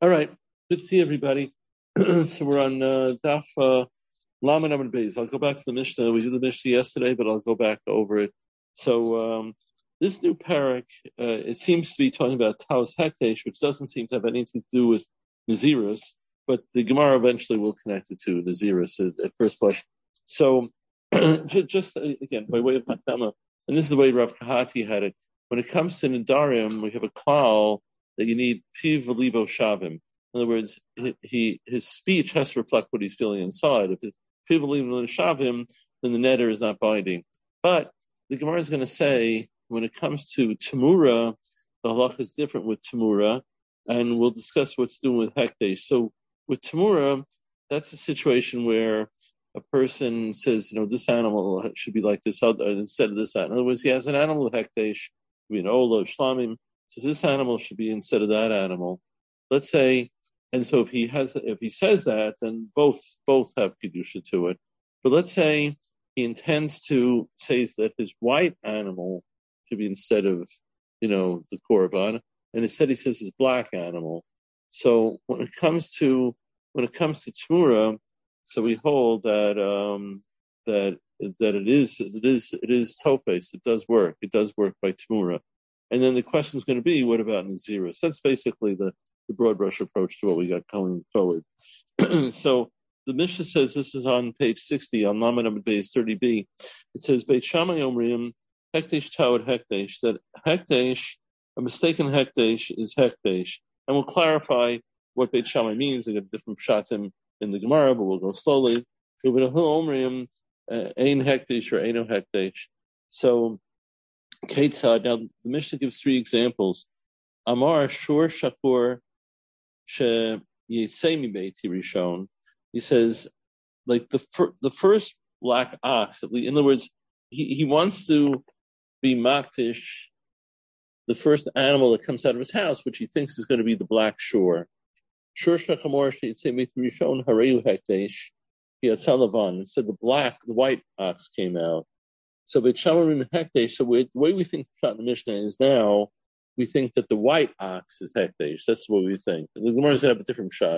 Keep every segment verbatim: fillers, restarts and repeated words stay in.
All right, good to see everybody. So we're on uh, Daf uh, Lamed Amud Beis. I'll go back to the Mishnah. We did the Mishnah yesterday, but I'll go back over it. So um, this new parak, uh, it seems to be talking about Taos Hekdesh, which doesn't seem to have anything to do with Nazirus, but the Gemara eventually will connect it to Nazirus at, at first blush. So just uh, again, by way of Hakdama, and this is the way Rav Kahati had it, when it comes to Nadarim, we have a klal that you need piv v'libo shavim. In other words, he, he his speech has to reflect what he's feeling inside. If it's piv v'libo shavim, then the neder is not binding. But the Gemara is going to say when it comes to Tamura, the halach is different with Tamura, and we'll discuss what's doing with Hekdesh. So with Tamura, that's a situation where a person says, you know, this animal should be like this other instead of this animal. In other words, he has an animal with Hekdesh, you know, Ola, Shlamim. Says this animal should be instead of that animal. Let's say, and so if he has, if he says that, then both both have kedusha to it. But let's say he intends to say that his white animal should be instead of, you know, the korban, and instead he says his black animal. So when it comes to when it comes to Tamura, so we hold that um, that that it is it is it is topes. It does work. It does work by Tamura. And then the question is going to be, what about Nazirus? That's basically the, the broad brush approach to what we got going forward. So the Mishnah says, this is on page sixty, on Lamed Amud Beis thirty b. It says, Beit Shammai Omrim, Hekdesh Tawad Hekdesh, that Hekdesh, a mistaken Hekdesh is Hekdesh. And we'll clarify what Beit Shammai means. They got different pshatim in the Gemara, but we'll go slowly. Omrim, Ein Hekdesh or Eino Hekdesh. So, Ketzad. Now the Mishnah gives three examples. Amar Shur Shakur She Yitzemi Beiti Rishon. He says, like the fir- the first black ox. In other words, he, he wants to be maktish, the first animal that comes out of his house, which he thinks is going to be the black shur. Shur Shachamor She Yitzemi Beiti Rishon Hareu Hekdesh Yatzalavan. Instead, the black, the white ox came out. So Beit Shammai Hekdesh, so the way we think Pshat in the Mishnah is now, we think that the white ox is Hekdesh. That's what we think. The Gemara is going to have a different shot.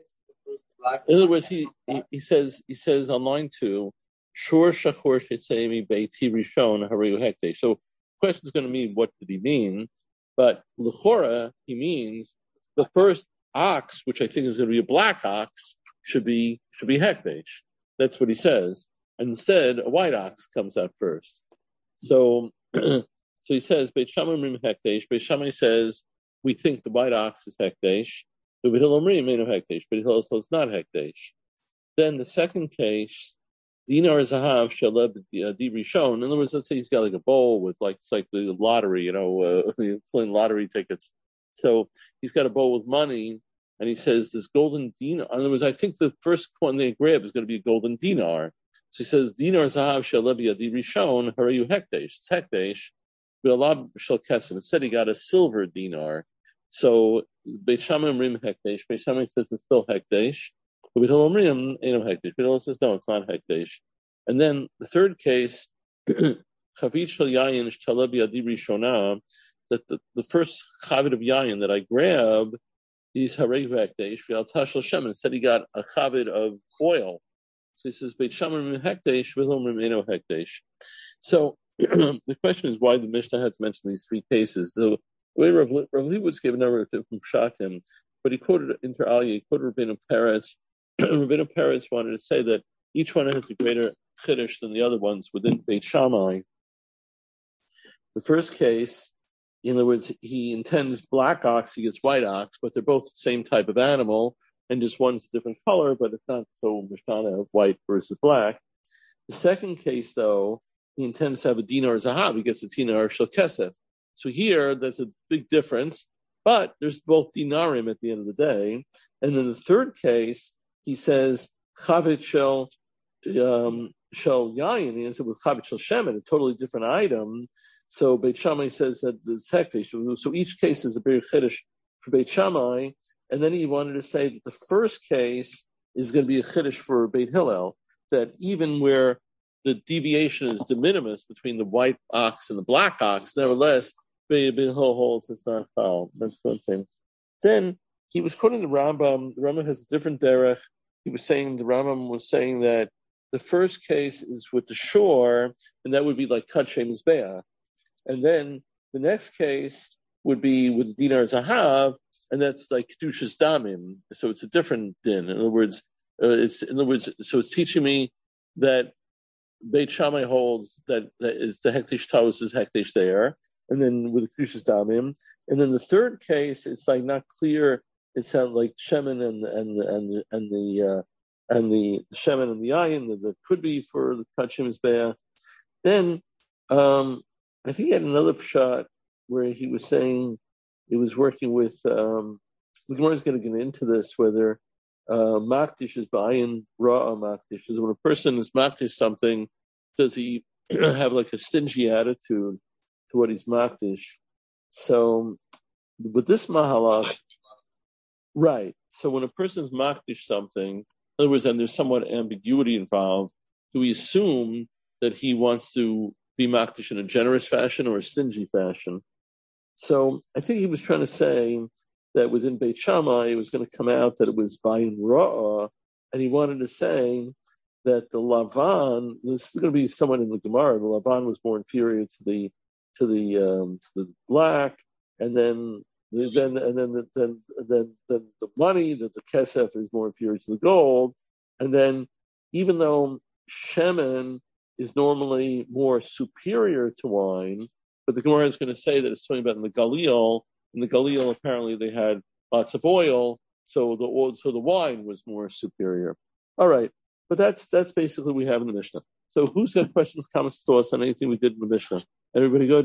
In other words, he, he, he says he says on line two, Shur Shachor Shetzemi Beiti Rishon Hareu Hekdesh. So the question is going to mean, what did he mean? But L'chora, he means the first ox, which I think is going to be a black ox, should be should be Hekdesh. That's what he says. And instead, a white ox comes out first. So, so he says, Beit Shammai Omrim Hekdesh. Beit Shammai says, we think the white ox is Hekdesh. But Beit Hillel Omrim Eino Hekdesh. Beit Hillel says not Hekdesh. Then the second case, Dinar Zahav Shaleb Di Rishon. In other words, let's say he's got like a bowl with like, it's like the lottery, you know, uh, playing lottery tickets. So he's got a bowl with money, and he says, this golden dinar. In other words, I think the first one they grab is going to be a golden dinar. So he says, Dinar Zahav Shalabi Adi Rishon, Harayu Hekdesh. It's Hekdesh, but Allah Shal Kesef. Instead, he got a silver dinar. So, Beit Shammai Omrim Hekdesh. Beit Shammai says it's still Hekdesh. But Beit Hillel Omrim, Eino Hekdesh. Beit Hillel says, no, it's not Hekdesh. And then the third case, Chavit Shal Yayin Shalabi Adi Rishonah, that the, the first Chavit of Yayin that I grab is Harayu Hekdesh. V'al Tashal Shem. Instead, he got a Chavit of oil. So he says, Beit Shammai Omrim Hekdesh, Beit Hillel Omrim Eino Hekdesh. So the question is why the Mishnah had to mention these three cases. The way Rav Leibowitz gave a number of different pshatim, but he quoted inter alia, he quoted Rabbeinu Peretz. Rabbeinu Peretz wanted to say that each one has a greater chiddush than the other ones within Beit Shammai. The first case, in other words, he intends black ox, he gets white ox, but they're both the same type of animal. And just one's a different color, but it's not so mishana of white versus black. The second case, though, he intends to have a dinar zahav. He gets a dinar shel kesef. So here, there's a big difference, but there's both dinarim at the end of the day. And then the third case, he says chavit shel um, shel yayin. He ends up with chavit shel shemen, a totally different item. So Beit Shammai says that it's hekdesh. So each case is a big chiddush for Beit Shammai. And then he wanted to say that the first case is going to be a chiddush for Beit Hillel, that even where the deviation is de minimis between the white ox and the black ox, nevertheless, Beit Hillel holds it's not foul. That's one thing. Then he was quoting the Rambam. The Rambam has a different derech. He was saying, the Rambam was saying that the first case is with the shore, and that would be like Kadshe Mizbeach. And then the next case would be with Dinar Zahav, and that's like Kedushas Damim. So it's a different din. In other words, uh, it's in other words, so it's teaching me that Beit Shammai holds that, that is the Hektish Taus is Hektish there, and then with the Kedushas Damim. And then the third case, it's like not clear. It sounds like Shemin and and and and the uh, and the Shemin and the Ayin that, that could be for the Kachim Mizbeach. Then um, I think he had another shot where he was saying he was working with. Um, the Gemara is going to get into this whether uh, Makdish is Ba'ayin Ra'a Makdish is when a person is Makdish something, does he have like a stingy attitude to what he's Makdish? So with this Mahalach. Right. So when a person's makdish something, in other words, and there's somewhat ambiguity involved, do we assume that he wants to be makdish in a generous fashion or a stingy fashion? So I think he was trying to say that within Beit Shammai, it was going to come out that it was Bayin Ra'ah, and he wanted to say that the Lavan, this is going to be someone in the Gemara, the Lavan was more inferior to the to the um, to the black, and then Then and then the, then then then the money that the kesef is more inferior to the gold, and then even though shemen is normally more superior to wine, but the Gemara is going to say that it's talking about in the Galil. In the Galil, apparently they had lots of oil, so the oil, so the wine was more superior. All right, but that's that's basically what we have in the Mishnah. So who's got questions, comments, thoughts on anything we did in the Mishnah? Everybody good?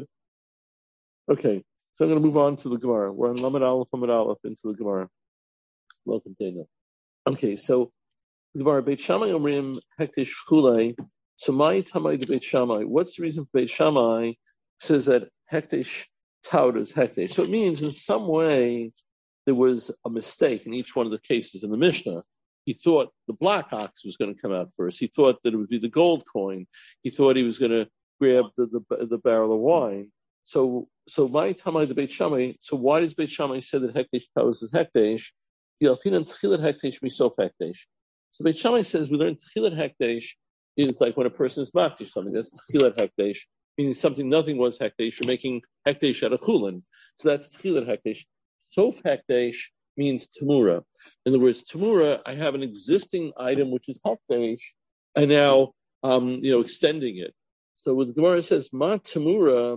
Okay. So I'm going to move on to the Gemara. We're on Lamed Aleph, Lamed Aleph into the Gemara. Welcome, Dana. Okay, so the Gemara, Beit Shammai Omrim Hektish Chulei. So my Tamai to Beit Shammai. What's the reason for Beit Shammai says that Hektish Taud is Hektish? So it means in some way there was a mistake in each one of the cases in the Mishnah. He thought the black ox was going to come out first. He thought that it would be the gold coin. He thought he was going to grab the, the, the barrel of wine. So, so my Tamai the Beit Shammai. So why does Beit Shammai say that Hekdesh Taus is Hekdesh? The Alpinan Tchilat Hekdesh Misof Hekdesh. So Beit Shammai says we learn Tchilat Hekdesh is like when a person is Makdish something. That's Tchilat Hekdesh, meaning something nothing was Hekdesh. You're making Hekdesh out of Chulin. So that's Tchilat Hekdesh. Sof Hekdesh means Tamura. In other words, Tamura, I have an existing item which is Hekdesh, and now um, you know extending it. So when the Gemara says Ma Tamura.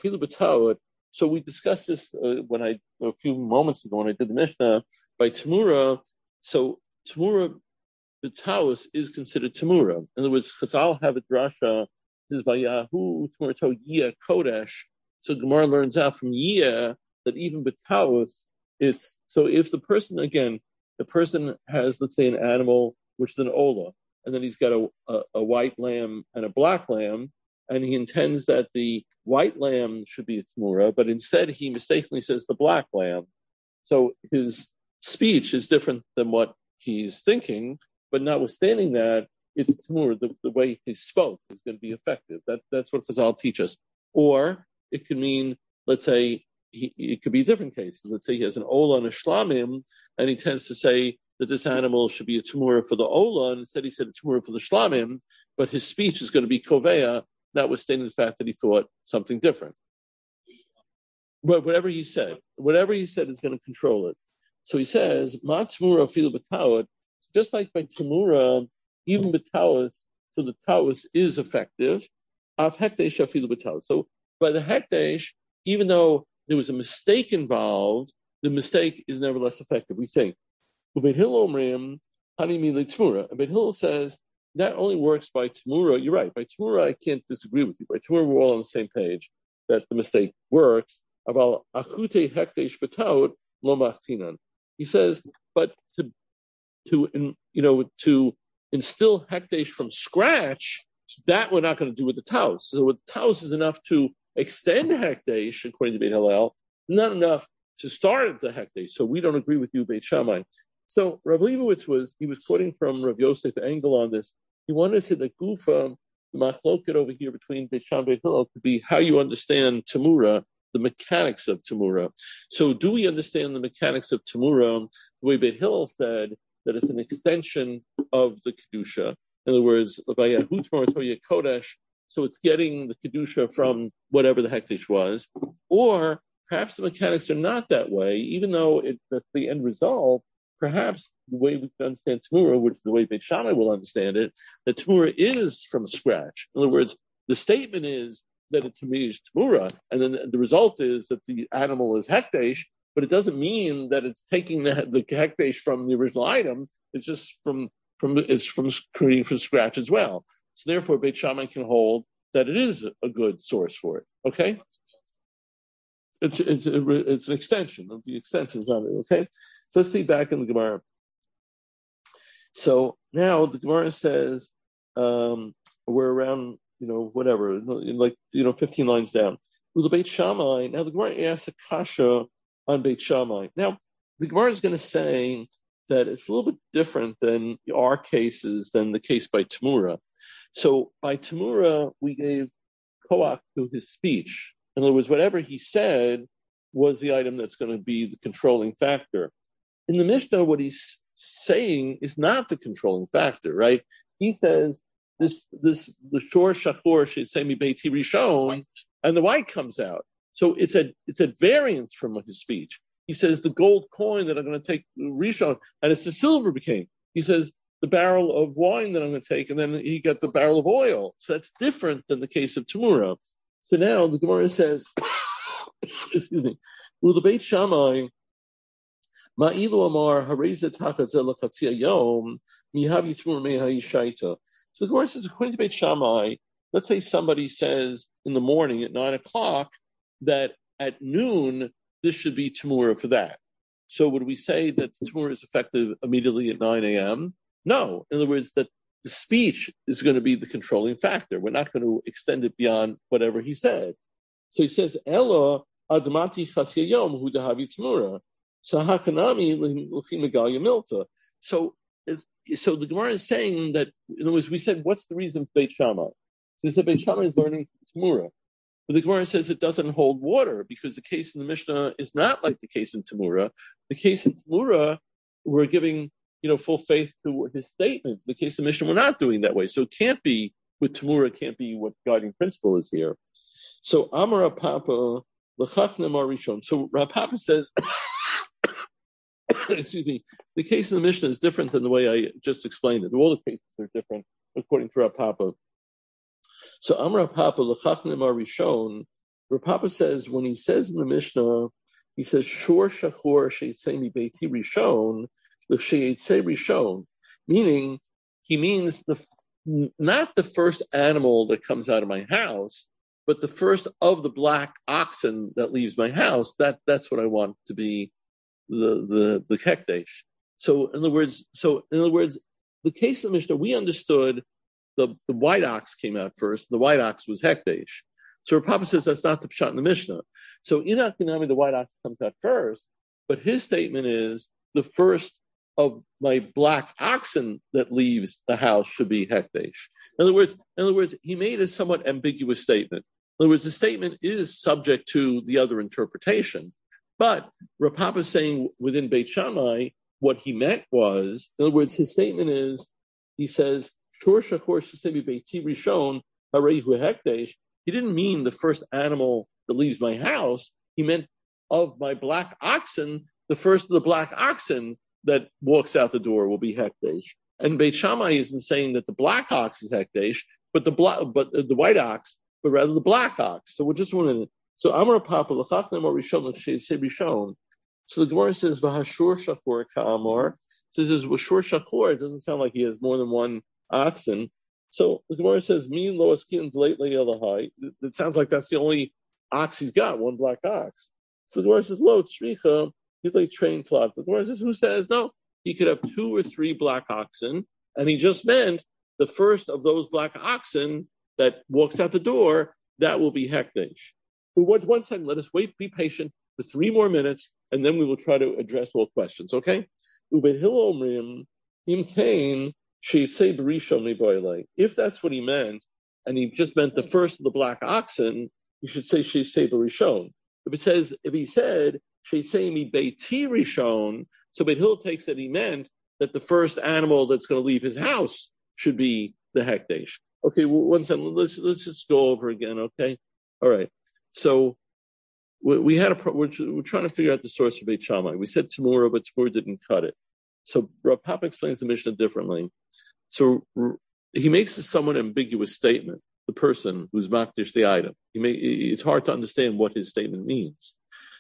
So we discussed this uh, when I a few moments ago when I did the Mishnah by Tamura. So Tamura, the Taus is considered Tamura. In other words, Chazal have a drasha says Vayahu Tamura to Yia Kodesh. So Gemara learns out from Yia that even B'Taus, it's so if the person again, the person has let's say an animal which is an Ola, and then he's got a, a, a white lamb and a black lamb. And he intends that the white lamb should be a tamura, but instead he mistakenly says the black lamb. So his speech is different than what he's thinking, but notwithstanding that, it's tamura. The, the way he spoke is going to be effective. That, that's what Chazal teach us. Or it could mean, let's say, he, it could be different cases. Let's say he has an ola and a shlamim, and he tends to say that this animal should be a tamura for the ola, and instead he said a tamura for the shlamim, but his speech is going to be koveya, notwithstanding the fact that he thought something different. But whatever he said, whatever he said is going to control it. So he says, Ma Tamura Filu B'Tawat, just like by Tamura, even B'Tawat, so the Tawus is effective, Av Hekdesh Afilu B'Tawat. So by the Hekdesh, even though there was a mistake involved, the mistake is nevertheless effective, we think. Ubeit Hillel Omrim, Hanimi Le Tamura. And Beit Hillel says, that only works by Tamura. You're right. By Tamura, I can't disagree with you. By Tamura, we're all on the same page that the mistake works. About achute hekdesh b'taut lo machtinan. He says, but to to in, you know to instill hekdesh from scratch, that we're not going to do with the taus. So with the taus is enough to extend hekdesh, according to Beit Hillel, not enough to start the hekdesh. So we don't agree with you, Beit Shammai. So Rav Leibowitz was, he was quoting from Rav Yosef Engel on this. He wanted to say that Gufa, the machloket over here between Beit Shammai and Beit Hillel, could be how you understand Tamura the mechanics of Tamura. So do we understand the mechanics of Tamura the way Beit Hillel said, that it's an extension of the Kedusha? In other words, Vayahu Tamura Toya Kodesh, so it's getting the Kedusha from whatever the Hekdesh was. Or perhaps the mechanics are not that way, even though it, that's the end result. Perhaps the way we can understand Tamura, which is the way Beit Shammai will understand it, that Tamura is from scratch. In other words, the statement is that it's Tamura, and then the result is that the animal is Hekdesh, but it doesn't mean that it's taking the, the Hekdesh from the original item. It's just from, from it's from creating from scratch as well. So therefore, Beit Shammai can hold that it is a good source for it. Okay? It's, it's, it's an extension of the extension, not okay? So let's see back in the Gemara. So now the Gemara says, um, we're around, you know, whatever, like, you know, fifteen lines down. The Beit Shammai, now the Gemara asks a kasha on Beit Shammai. Now, the Gemara is going to say that it's a little bit different than our cases than the case by Tamura. So by Tamura, we gave koach to his speech. In other words, whatever he said was the item that's going to be the controlling factor. In the Mishnah, what he's saying is not the controlling factor, right? He says this, this, the shor shachor she'semi beiti rishon, and the white comes out. So it's a, it's a variance from his speech. He says the gold coin that I'm going to take rishon, and it's the silver became. He says the barrel of wine that I'm going to take, and then he got the barrel of oil. So that's different than the case of Tamura. So now the Gemara says, excuse me, well, the Beit Shammai, Ma'ilu Amar Hareza Tachatzel Chatzia Yom Mihavi Tamur Mehai Shaita. So the Gemara says, according to Beit Shammai, let's say somebody says in the morning at nine o'clock that at noon this should be Tamura for that. So would we say that Tamura is effective immediately at nine a.m.? No. In other words, that the speech is going to be the controlling factor. We're not going to extend it beyond whatever he said. So he says, Ella admati chasyayom hu dahavi tamura. So hakanami l'fi megalia milta. So, so the Gemara is saying that, in other words, we said, what's the reason for Beit Shammai? So we said Beit Shammai is learning tamura. But the Gemara says it doesn't hold water because the case in the Mishnah is not like the case in Tamura. The case in Tamura, we're giving, you know, full faith to his statement. The case of Mishnah, we're not doing that way. So it can't be, with Tamura, it can't be what guiding principle is here. So Amar Papa, l'chachnem arishon. So Rav Papa says, excuse me, the case in the Mishnah is different than the way I just explained it. All the cases are different according to Rav Papa. So Amar Papa, l'chachnem arishon, Rav Papa says, when he says in the Mishnah, he says, shor shachor she'etzei beiti rishon, rishon, meaning he means the not the first animal that comes out of my house, but the first of the black oxen that leaves my house. That that's what I want to be the the the hekdesh. So in other words, so in other words, the case of the Mishnah, we understood the the white ox came out first. The white ox was hekdesh. So Rav Papa says that's not the pshat in the Mishnah. So in Akinami, the white ox comes out first, but his statement is the first of my black oxen that leaves the house should be hekdesh. In other words, in other words, he made a somewhat ambiguous statement. In other words, the statement is subject to the other interpretation. But Rav Papa is saying within Beit Shammai, what he meant was, in other words, his statement is, he says, Shor shachor she'etzei beiti rishon harei hu hekdesh. He didn't mean the first animal that leaves my house. He meant of my black oxen, the first of the black oxen that walks out the door will be hekdesh. And Beit Shammai isn't saying that the black ox is hekdesh, but the black, but the white ox, but rather the black ox. So we're just one minute. So Amar Papa l'chachnem arishon l'she'etzei rishon. So the Gemara says v'hashur shachor ka'amar. So it says v'hashur shachor. It doesn't sound like he has more than one oxen. So the Gemara says mi lo askin lately elahai. It sounds like that's the only ox he's got, one black ox. So the Gemara says lo tzricha. He'd like train cloth. The Gemara says, who says no? He could have two or three black oxen, and he just meant the first of those black oxen that walks out the door, that will be hekdesh. But one, one second, let us wait, be patient for three more minutes, and then we will try to address all questions, okay? Ubeit Hillel omrim, im kain, she'etzei b'rishon miboilei. If that's what he meant, and he just meant the first of the black oxen, you should say she'etzei b'rishon. If it says, if he said, Sheisemi Beiti Rishon, so Beit Hillel takes that he meant that the first animal that's going to leave his house should be the Hekdesh. Okay, well, one second, let's, let's just go over again, okay? All right. So, we, we had a, we're, we're trying to figure out the source of Beit Shammai. We said Tamura, but Tamura didn't cut it. So, Rav Papa explains the Mishnah differently. So, he makes a somewhat ambiguous statement, the person who's makdish the item. He may, it's hard to understand what his statement means.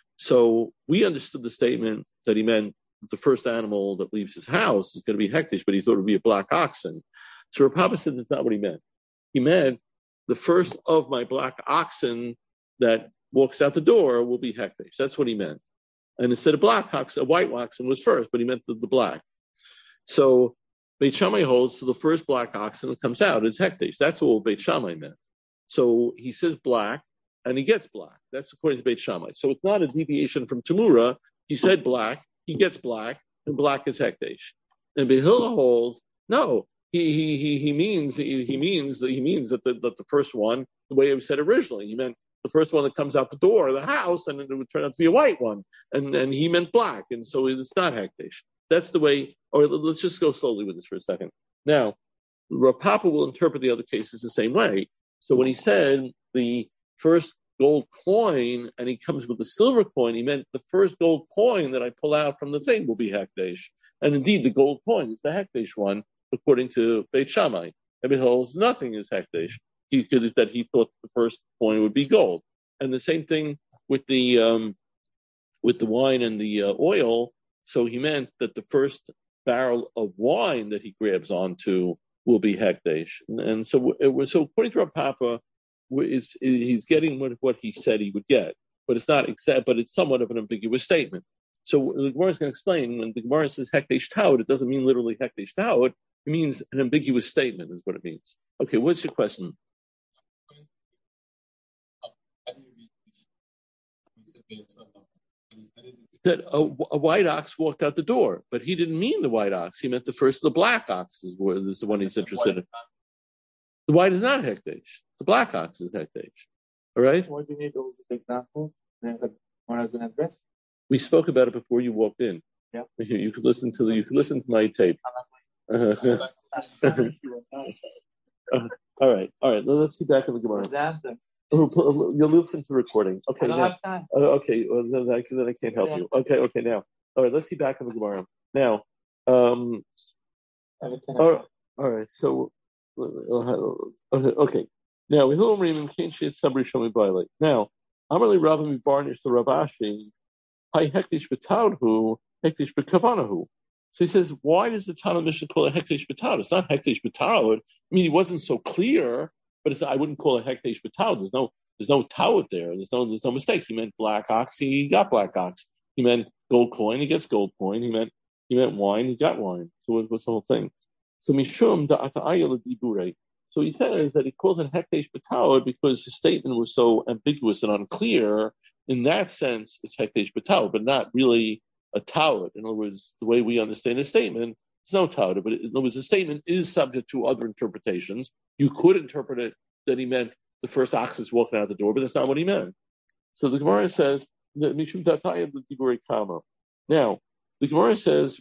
So we understood the statement that he meant that the first animal that leaves his house is going to be hektish, but he thought it would be a black oxen. So Rav Papa said that's not what he meant. He meant the first of my black oxen that walks out the door will be hektish. That's what he meant. And instead of black oxen, a white oxen was first, but he meant the, the black. So Beit Shammai holds to the first black oxen that comes out is hektish. That's what Beit Shammai meant. So he says black, and he gets black. That's according to Beit Shammai. So it's not a deviation from Tamura. He said black, he gets black, and black is hekdesh. And Beit Hillel holds no. He he he he means he, he means that he means that the that the first one, the way it was said originally, he meant the first one that comes out the door of the house, and it would turn out to be a white one, and and he meant black, and so it's not hekdesh. That's the way. Or let's just go slowly with this for a second. Now, Rav Papa will interpret the other cases the same way. So when he said the first gold coin, and he comes with the silver coin, he meant the first gold coin that I pull out from the thing will be hekdesh. And indeed, the gold coin is the hekdesh one, according to Beit Shammai. Beit holds nothing is hekdesh. He could that he thought the first coin would be gold. And the same thing with the um, with the wine and the uh, oil. So he meant that the first barrel of wine that he grabs onto will be hekdesh. And, and so, it was, so according to Rav Papa, is he's getting what, what he said he would get, but it's not exact, but it's somewhat of an ambiguous statement. So the Gemara is going to explain when the Gemara says hekdesh taud, it doesn't mean literally hekdesh taud. It means an ambiguous statement is what it means. Okay, what's your question? That a, a white ox walked out the door, but he didn't mean the white ox. He meant the first of the black oxes was the one he's interested in. The white is not hekdesh. The black ox is hekdesh. All right? What do you need all these examples? Address? We spoke about it before you walked in. Yeah. You, you could listen to the, you could listen to my tape. Uh, uh, all right, all right. Let's see back in the Gemara. You'll listen to the recording. Okay, now. Uh, okay, well, then, I, then I can't help you. Okay, okay, now. All right, let's see back in the Gemara. Now, um, all right, all right, so, uh, okay. Now, we know Raymond can't see it somebody show me violate. Now, I'm really rather me varnish the Ravashi. Hi hektish b'taudhu, hektish b'kavanahu. So he says, why does the Tana Mishnah call it hektish b'taud? It's not hektish b'taud. I mean, he wasn't so clear. But it's, I wouldn't call it hekdesh b'taud. There's no, there's no tawut there. There's no, there's no mistake. He meant black ox. He got black ox. He meant gold coin. He gets gold coin. He meant, he meant wine. He got wine. So what, what's the whole thing? So mishum da'ata'ayel dibure. So he says that he calls it hekdesh b'taud because his statement was so ambiguous and unclear. In that sense, it's hekdesh b'taud, but not really a tawut. In other words, the way we understand his statement, it's no tawut. But in other words, the statement is subject to other interpretations. You could interpret it that he meant the first ox is walking out the door, but that's not what he meant. So the Gemara says, now, the Gemara says,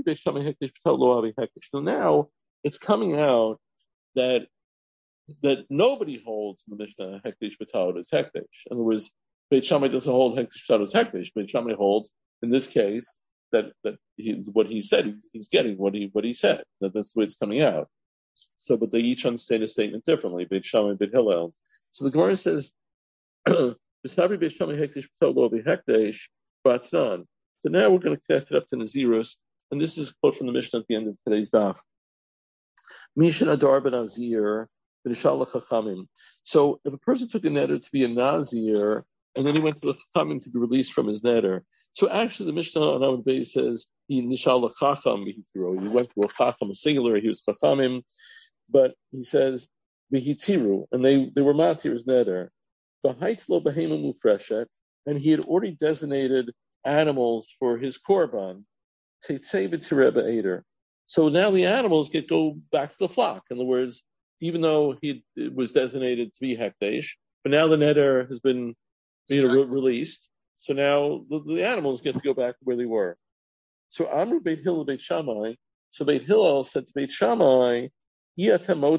so now it's coming out that that nobody holds in the Mishnah hekdesh b'taud as hekdesh. In other words, Beit Shammai doesn't hold hekdesh b'taud as hekdesh. Beit Shammai holds, in this case, that that he, what he said, he, he's getting what he what he said. That that's the way it's coming out. So, but they each understand a statement differently. Beit Shammai and Beit Hillel. So the Gemara says, "B'sabri Beit Shammai hekdesh b'taud lo b'hekdesh b'atznan." So now we're going to connect it up to Nazirus, and this is a quote from the Mishnah at the end of today's daf. Mishan Adar ben Nazir v'nishal l'chachamim. So if a person took a neder to be a Nazir, and then he went to the Chachamim to be released from his neder. So actually, the Mishnah on Amud Beis says he nishal l'chacham v'hitiru. He went to a chacham, a singular. He was chachamim, but he says v'hitiru, and they they were matir his neder. V'haitlo behema mufreshet, and he had already designated animals for his korban. Teitzei v'tireh ba'eder. So now the animals get go back to the flock. In other words, even though he was designated to be hekdesh, but now the neder has been you know, re- released. So now the, the animals get to go back to where they were. So Amru Beit Hillel Beit Shammai. So Beit Hillel said to Beit Shammai, he says, in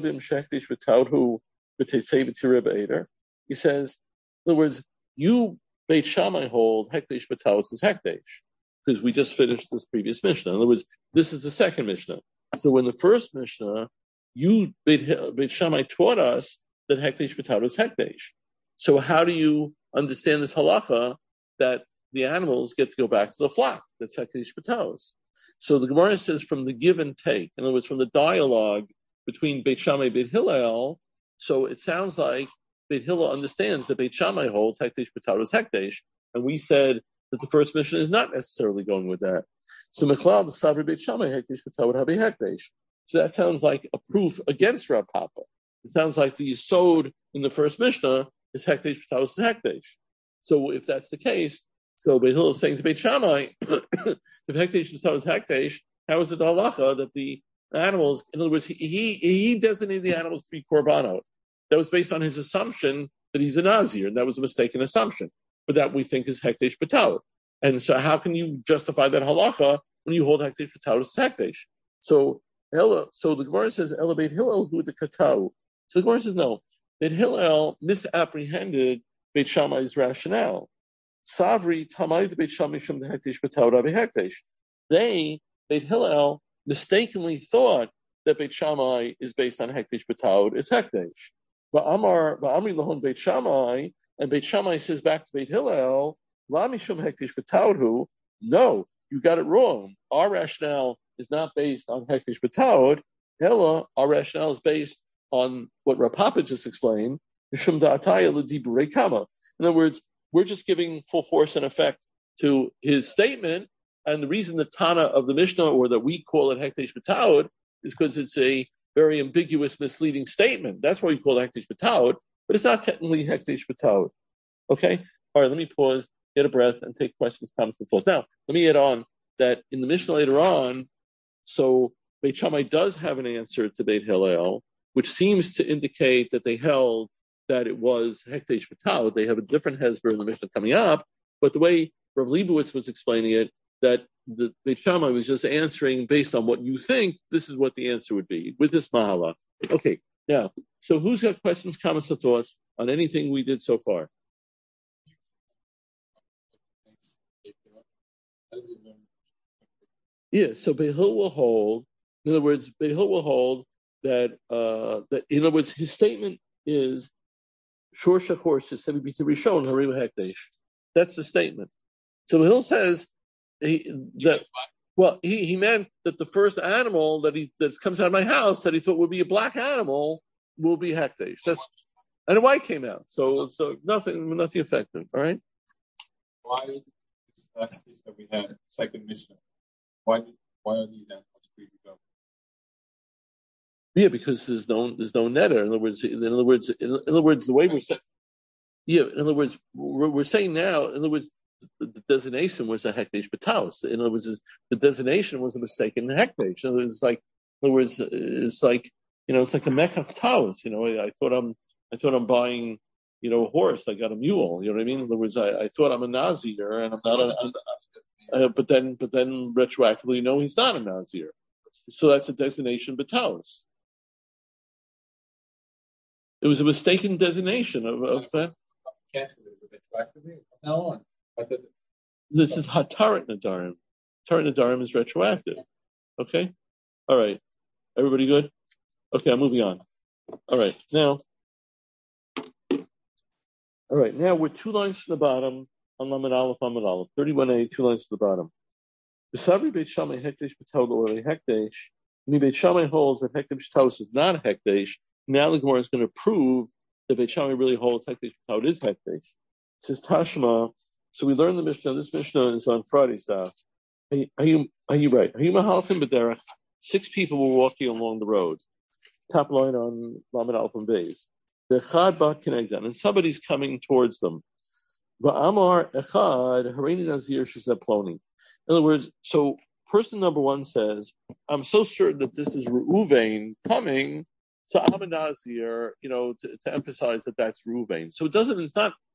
other words, you Beit Shammai hold Hekdesh B'Taos is Hekdesh, because we just finished this previous Mishnah. In other words, this is the second Mishnah. So in the first Mishnah, you Beit, Beit Shammai taught us that Hekdesh B'Taos is Hekdesh. So how do you understand this halacha that the animals get to go back to the flock? That's Hekdesh B'Taos. So the Gemara says from the give and take, in other words, from the dialogue between Beit Shammai and Beit Hillel, so it sounds like Beit Hillel understands that Beit Shammai holds Hekdesh B'Taos Hekdesh, and we said that the first Mishnah is not necessarily going with that. So Mechlal the Savri Beit Shammai Hekdesh B'Taos Habe Hekdesh. So that sounds like a proof against Rav Papa. It sounds like the Yisod in the first Mishnah is Hekdesh B'Taos Hekdesh. So if that's the case, so Beit Hillel is saying to Beit Shammai, if Hekdesh B'Taos Hekdesh, how is it the halacha that the animals, in other words, he, he he designated the animals to be korbanot. That was based on his assumption that he's a Nazir, and that was a mistaken assumption. But that we think is Hekdesh B'Taos. And so how can you justify that halacha when you hold Hekdesh B'Taos as Hekdesh? So Ella, so the Gemara says, Ella Beit Hillel hu de Katau. So the Gemara says, no, Beit Hillel misapprehended Beit Shammai's rationale. Savri Tamai the Beit Shammai Shum the Hekdesh B'Taos Rabbi Hekdesh. They, Beit Hillel, mistakenly thought that Beit Shammai is based on Hekdesh B'Taos is Hekdesh. Va'amar va'amri lahon Beit Shammai, and Beit Shammai says back to Beit Hillel, La mishum Hekdesh B'Taos. No, you got it wrong. Our rationale is not based on Hekdesh B'Taos. Ella, our rationale is based on what Rav Papa just explained. Mishum da'ataya l'diburei kama. In other words, we're just giving full force and effect to his statement. And the reason the Tana of the Mishnah, or that we call it Hekdesh B'Taos, is because it's a very ambiguous, misleading statement. That's why we call it Hekdesh B'Taos, but it's not technically Hekdesh B'Taos. Okay? All right, let me pause, get a breath, and take questions, comments, and thoughts. Now, let me add on that in the Mishnah later on, so Beit Shammai does have an answer to Beit Hillel, which seems to indicate that they held that it was Hekdesh B'Taos. They have a different Hezber in the Mishnah coming up, but the way Rav Leibowitz was explaining it, that the Beit Shammai was just answering based on what you think, this is what the answer would be, with this mahala. Okay, now, so who's got questions, comments, or thoughts on anything we did so far? Yeah, so Beit Hillel will hold, in other words, Beit Hillel will hold that, uh, that, in other words, his statement is, Shor Shachor Shesemi B'Ti Rishon Hariv Hekdesh. That's the statement. So Beit Hillel says, He, that well, he, he meant that the first animal that he that comes out of my house that he thought would be a black animal will be Hekdesh. That's and a white came out, so so nothing nothing effective. All right. Why this last piece that we had second Mishnah? Why why are these animals free to go? Yeah, because there's no there's no netter. In other words, in other words, in, in other words, the way we're saying, yeah, in other words, we're, we're saying now, in other words, the designation was a Hekdesh B'Taos. In other words, the designation was a mistaken Hekdesh. In other words, like, in other words, it's like, you know, it's like a Mekach Taos. You know, I, I thought I'm, I thought I'm buying, you know, a horse. I got a mule. You know what I mean? In other words, I, I thought I'm a Nazir, and I'm not a. I'm, uh, but then, but then, retroactively, no, he's not a Nazir. So that's a designation B'Taos. It was a mistaken designation of, of that. Cancel it retroactively from now on. This is Hatarat Nadarim. Hatarat Nadarim is retroactive. Okay? All right. Everybody good? Okay, I'm moving on. All right. Now, all right. Now we're two lines from the bottom on Lamed Aleph, Lamed Aleph. thirty-one A, two lines from the bottom. The Sabri Beit Shammai Hekdesh B'Taos or Hekdesh. When Beit Shammai holds that Hekdesh B'Taos is not Hekdesh, now the Gemara is going to prove that Beit Shammai really holds Hekdesh B'Taos is Hekdesh. It says Tashma. So we learned the Mishnah. This Mishnah is on Friday's stuff. Are you, are you right? Are you Mahalchim B'derech? Six people were walking along the road. Top line on Lamed Aleph and Beis. Echad ba kenegdan, and somebody's coming towards them. Va'amar echad hareini nazir shezeh ploni. In other words, so person number one says, "I'm so certain that this is Reuven coming, so I'm a nazir." You know, to, to emphasize that that's Reuven. So it doesn't. It's not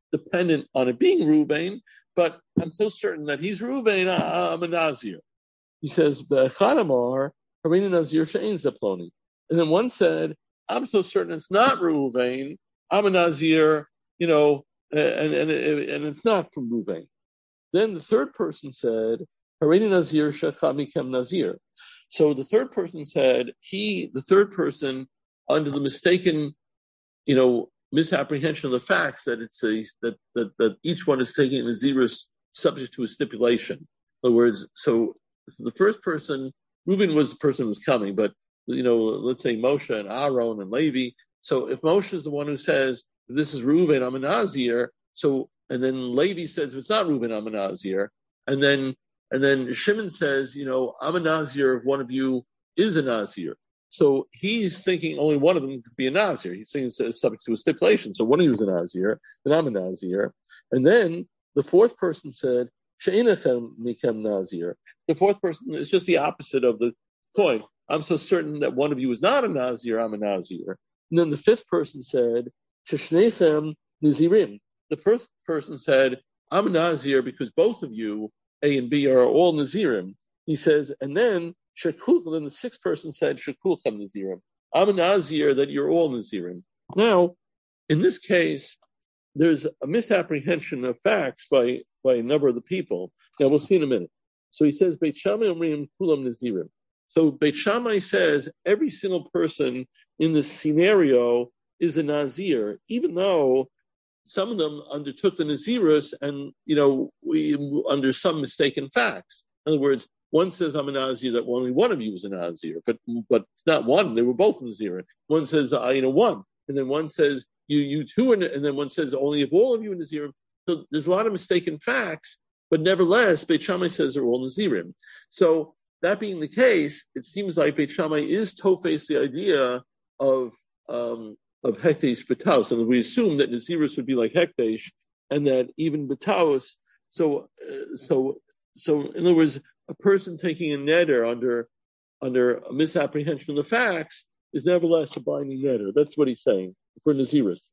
dependent on it being Reuben, but I'm so certain that he's Reuben, I'm a Nazir. He says, B'echadamar, Harini Nazir she'ein zeploni. And then one said, I'm so certain it's not Reuben, I'm a Nazir, you know, and, and, and it's not from Reuben. Then the third person said, Harini Nazir shecha mikem Nazir. So the third person said, he, the third person, under the mistaken, you know, misapprehension of the facts that it's a, that, that, that each one is taking a Nazirus subject to a stipulation. In other words, so the first person, Reuben was the person who was coming, but, you know, let's say Moshe and Aaron and Levi. So if Moshe is the one who says, if this is Reuben, I'm a Nazir, so, and then Levi says, if it's not Reuben, I'm a Nazir, and then, and then Shimon says, you know, I'm a Nazir if one of you is a Nazir. So he's thinking only one of them could be a Nazir. He's thinking it's subject to a stipulation. So one of you is a Nazir, then I'm a Nazir. And then the fourth person said, She'inachem mikem Nazir. The fourth person is just the opposite of the coin. I'm so certain that one of you is not a Nazir, I'm a Nazir. And then the fifth person said, Sheshnechem Nazirim. The first person said, I'm a Nazir because both of you, A and B, are all Nazirim. He says, and then Shekul, then the sixth person said, Shekulchem Nazirim. I'm a Nazir that you're all Nazirim. Now, in this case, there's a misapprehension of facts by, by a number of the people. Now, we'll see in a minute. So he says, Beit Shammai Omrim Kulam Nazirim. So Beit Shammai says every single person in this scenario is a Nazir, even though some of them undertook the Nazirus and, you know, we, under some mistaken facts. In other words, one says I'm a Nazir, that only one of you is a Nazir, but but not one, they were both Nazir. One says, uh, you know, one, and then one says, you you two, and, and then one says, only if all of you are Nazir. So there's a lot of mistaken facts, but nevertheless, Beit Shammai says they're all Nazirim. So that being the case, it seems like Beit Shammai is tofes the idea of um, of Hekdesh B'taos, and we assume that Nazirus would be like Hekdesh, and that even B'taos. So uh, so so in other words, a person taking a neder under under a misapprehension of the facts is nevertheless a binding neder. That's what he's saying for Nazirus.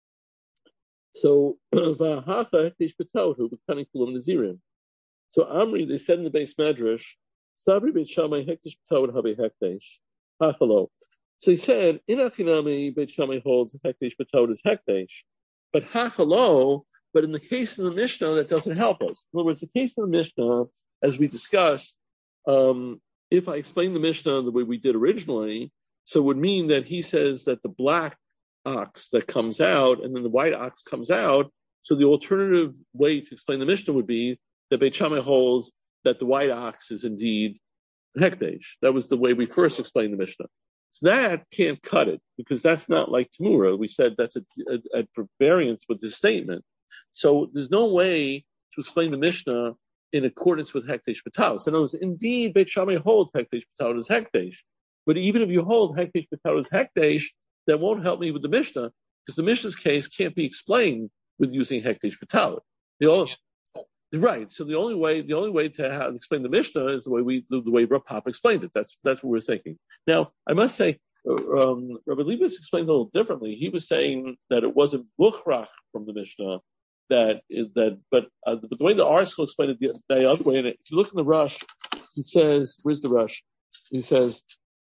So V'hacha Hekdesh B'taohu B'kanik Kulam Nazirim. So Amri, they said in the base medrash, Sabri Beit Shammai Hekdesh B'taohu Habe Hekdesh Hachalo. So he said, in Achinami, Beit Shammai holds Hekdesh B'taohu is Hekdesh, but Hachalo. But in the case of the Mishnah, that doesn't help us. In other words, the case of the Mishnah, as we discussed, um, if I explain the Mishnah the way we did originally, so it would mean that he says that the black ox that comes out and then the white ox comes out. So the alternative way to explain the Mishnah would be that Beit Shammai holds that the white ox is indeed Hekdesh. That was the way we first explained the Mishnah. So that can't cut it because that's not like Tamura. We said that's a, a, a variance with this statement. So there's no way to explain the Mishnah in accordance with Hekdesh B'taos. In other words, indeed, Beit Shammai holds Hekdesh B'taos as Hekdesh. But even if you hold Hekdesh B'taos as Hekdesh, that won't help me with the Mishnah, because the Mishnah's case can't be explained with using Hekdesh B'taos. The only, right. So the only way, the only way to have, explain the Mishnah is the way we, the, the way Rav Papa explained it. That's that's what we're thinking. Now, I must say, um, Rabbi Leibowitz explained it a little differently. He was saying that it wasn't Buchrach from the Mishnah. That that, but, uh, but the way the article explained it the, the other way, and if you look in the Rush, he says, "Where's the Rush?" He says,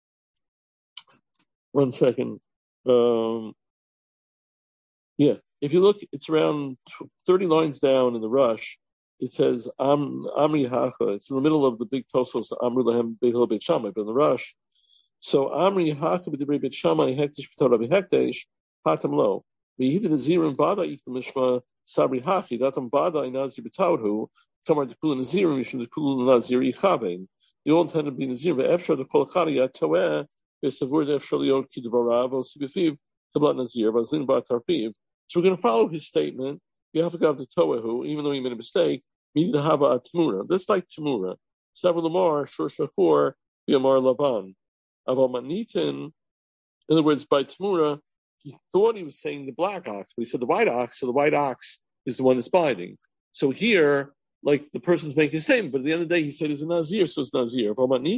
"One second, um, yeah." If you look, it's around thirty lines down in the Rush. It says, "Am Amri Hacha." It's in the middle of the big Tosfos Amri Lahem Beit Hillel Beit Shammai, but in the Rush. So Amri Hacha b'divrei Beit Shammai Hekdesh b'Torah b'Hekdesh Hatam Lo. V'yihid Nazirim Bada Yich Mishma. Sabri Hachi, Datam Bada Nazir B'Taudhu, Kamar Dekula Nazir, Mishum Dekula Nazir Yichavein. You all intend to be Nazir, but Efshar the Kolchari at Toeh, is the word Efshar Liot Kidvarav, or Sibifiv, Kablat Nazir, Bazin Bar Tarfiv. So we're going to follow his statement. You have to go to Toehu, even though he made a mistake, meaning to have a Tamura. That's like Tamura. Several Lamar, Shur Shafur, Biamar Laban. Aval Manitin, in other words, by Tamura, he thought he was saying the black ox, but he said the white ox, so the white ox is the one that's binding. So here, like the person's making a statement, but at the end of the day, he said he's a Nazir, so it's Nazir. So on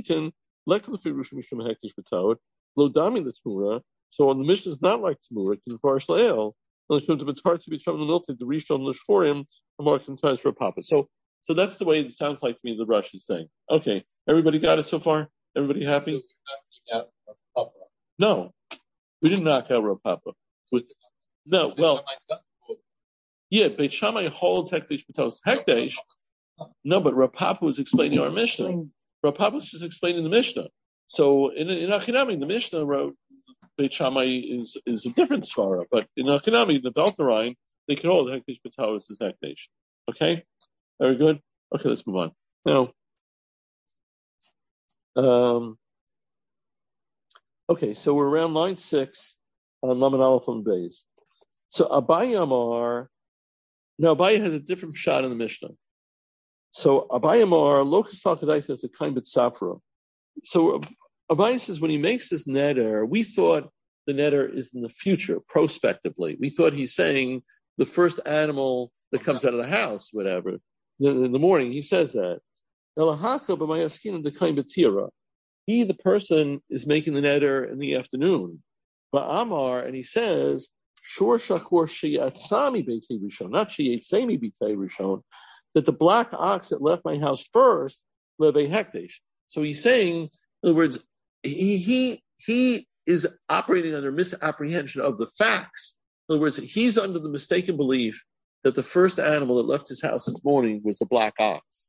the Mishnah is not like Tamura, it's in Parshal El, So, so that's the way it sounds like to me the Rush is saying. Okay, everybody got it so far? Everybody happy? No, we didn't knock out Rav Papa. No, well, yeah, Beit Shammai holds Hekdesh B'Tos Hekdesh. No, but Rav Papa was explaining our Mishnah. Rav Papa was just explaining the Mishnah. So in in Achinami, the Mishnah wrote Beit Shammai is is a different svara, but in Achinami, the Beltarine, they can hold Hekdesh B'Tos as Hekdesh. Okay, very good. Okay, let's move on now. Um, okay, so we're around line six on Laman Aleph and Beis. So Abaye Amar, now Abaye has a different shot in the Mishnah. So Abaye Amar, Lokas Al-Kadaita to Kaim Bet Safra. So Abaye says when he makes this neder, we thought the neder is in the future, prospectively. We thought he's saying the first animal that comes out of the house, whatever, in the morning. He says that. He, the person, is making the neder in the afternoon. But Amar, and he says, Shor Shachor Sheyatzami Beitei Rishon, not Sheyatzami Beitei Rishon, that the black ox that left my house first, Leve Hekdesh. So he's saying, in other words, he he he is operating under misapprehension of the facts. In other words, he's under the mistaken belief that the first animal that left his house this morning was the black ox.